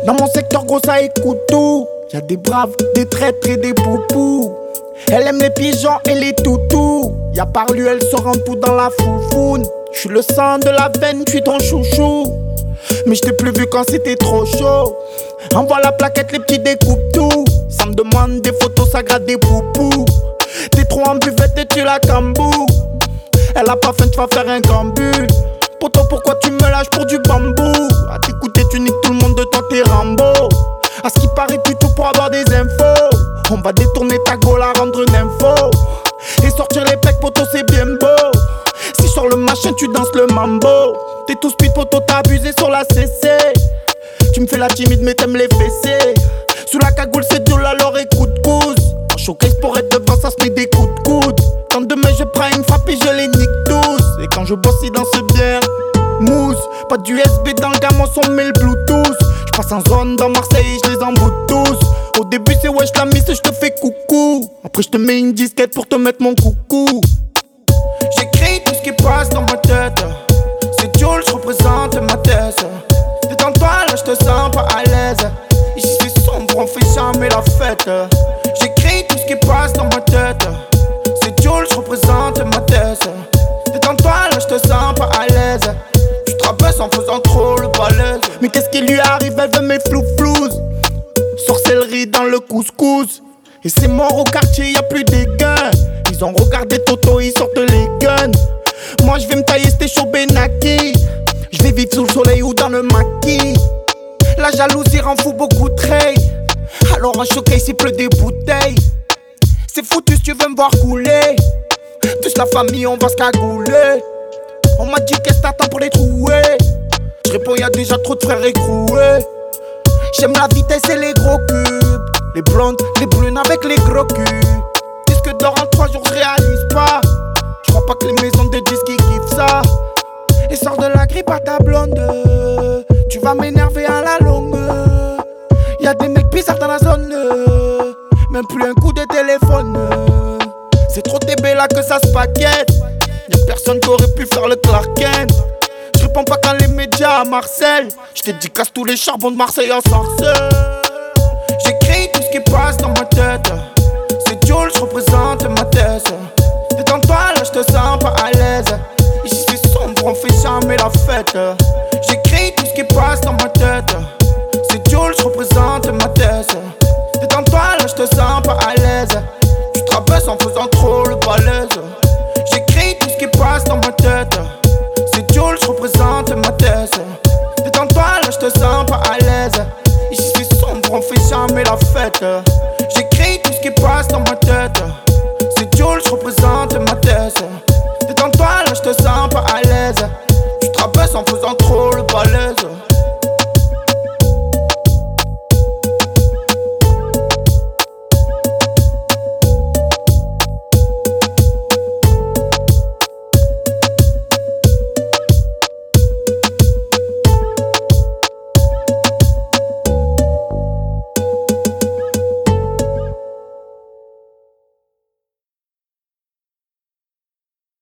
Dans mon secteur gros ça écoute tout. Y'a des braves, des traîtres et des poupous. Elle aime les pigeons et les toutous. Y'a par lui elle se rend tout dans la foufoune. J'suis le sang de la veine, j'suis ton chouchou. Mais j't'ai plus vu quand c'était trop chaud. Envoie la plaquette, les petits découpent tout. Ça me demande des photos, ça gratte des poupous. T'es trop en buvette et tu la cambou. Elle a pas faim, tu vas faire un gambule. Poto, pourquoi tu me lâches pour du bambou? À t'écouter, tu niques tout le monde, de toi t'es Rambo. À ce qui paraît, tu tout pour avoir des infos. On va détourner ta go, la rendre une info. Et sortir les pecs, poto, c'est bien beau. Si sur le machin, tu danses le mambo. T'es tout speed, poto, t'as abusé sur la CC. Tu me fais la timide, mais t'aimes les fessées. Sous la cagoule, c'est dur, alors écoute cousse. En showcase pour être devant, ça se met des coups de coude. Quand demain je prends une frappe et je les nique tous. Et quand je bosse, ils dansent bien. Mousse, pas d'USB dans le gamin, on met le Bluetooth. J'passe en zone dans Marseille, je les emboute tous. Au début, c'est wesh la miss, je te fais coucou. Après, je te mets une disquette pour te mettre mon coucou. J'écris tout ce qui passe dans ma tête. C'est Jules, je représente ma thèse. Détends-toi, là, je te sens pas à l'aise. Ici, c'est sombre, on fait jamais la fête. J'écris tout ce qui passe dans ma tête. C'est Jules, je représente ma thèse. Détends-toi, là, je te sens pas à l'aise. Tu te rabaisses en faisant trop le balèze. Mais qu'est-ce qui lui arrive, elle veut mes flou-flous. Sorcellerie dans le couscous. Et c'est mort au quartier, y'a plus des gains. Ils ont regardé Toto, ils sortent les guns. Moi je vais me tailler, c'était chaud Benaki. Je vais vivre sous le soleil ou dans le maquis. La jalousie rend fou beaucoup de traits. Alors en showcase il pleut des bouteilles. C'est foutu si tu veux me voir couler. Tous la famille on va se cagouler. On m'a dit qu'est-ce t'attends pour les trouver. Je réponds y'a déjà trop de frères écroués. J'aime la vitesse et les gros cubes. Les blondes, les brunes avec les gros culs. Disque d'or en 3 jours je réalise pas. Je crois pas que les maisons de disques ils kiffent ça. Et sors de la grippe à ta blonde. Tu vas m'énerver à la longue. Y'a des mecs bizarres dans la zone. Même plus un coup de téléphone. C'est trop TB là que ça se paquette. Y'a personne qui aurait pu faire le Clark Kent. Je réponds pas quand les médias à Marseille. J't'ai dit casse tous les charbons de Marseille en sorcelle. J'écris tout ce qui passe dans ma tête. C'est Jules, je représente ma thèse. Détends-toi là, je te sens pas à l'aise. Ici c'est sombre, on fait jamais la fête. J'écris tout ce qui passe dans ma tête. C'est Jules, je représente ma thèse. Détends-toi là, je te sens pas à l'aise. Tu te rabaisses en faisant trop le balèze. J'écris tout ce qui passe dans ma tête. C'est Jules, je représente ma thèse. Détends-toi là, je te sens pas à l'aise. Ici c'est sombre, on fait jamais la fête. J'écris tout ce qui passe dans ma tête.